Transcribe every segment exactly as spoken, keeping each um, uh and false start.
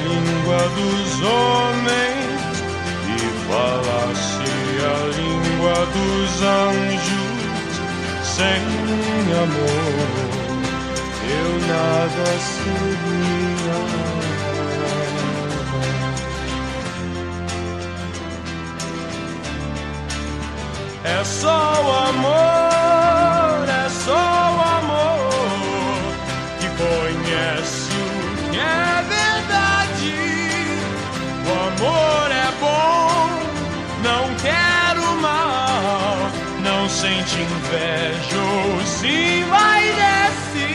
língua dos homens e falasse a língua dos anjos, sem amor eu nada seria. É só o amor, é só o amor que conhece o que é verdade. O amor é bom, não quer o mal, não sente inveja ou se envaidece.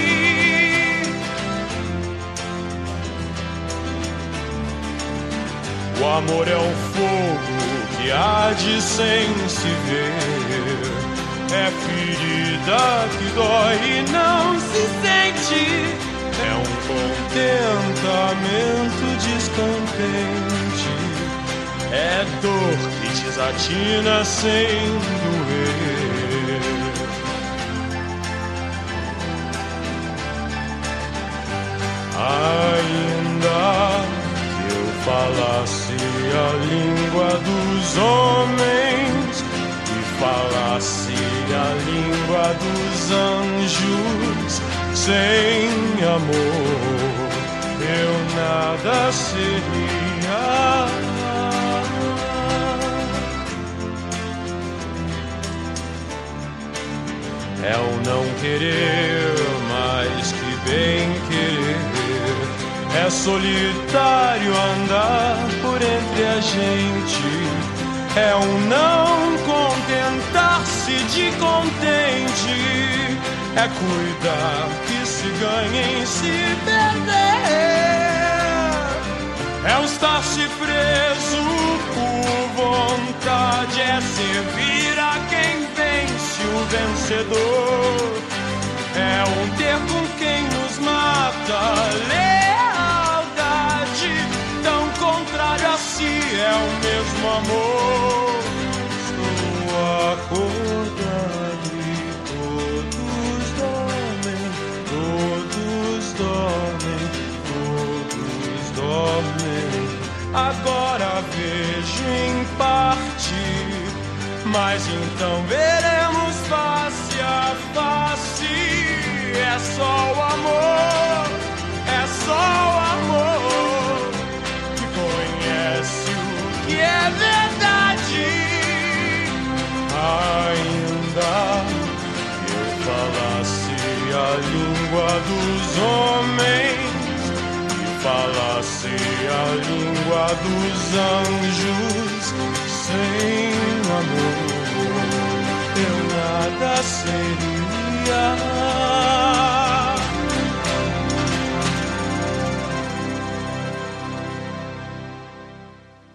O amor é um fogo que arde sem se ver, é ferida que dói e não se sente, é um contentamento descontente, é dor que desatina sem doer. Ainda que eu falasse a língua dos homens e falasse a língua dos anjos, sem amor eu nada seria. É o não querer mais que bem querer, é solitário andar por entre a gente, é um não contentar-se de contente, é cuidar que se ganha em se perder, é o estar-se preso por vontade, é servir a quem vence o vencedor, é um ter com quem nos mata, lealdade, tão contrário a si, é o mesmo amor. Estou acordado e todos dormem, todos dormem, todos dormem. Agora vejo em parte, mas então veremos face a face. É só o amor, é só o amor que conhece o que é verdade. Ainda que eu falasse a língua dos homens e falasse a língua dos anjos, sem amor eu nada seria.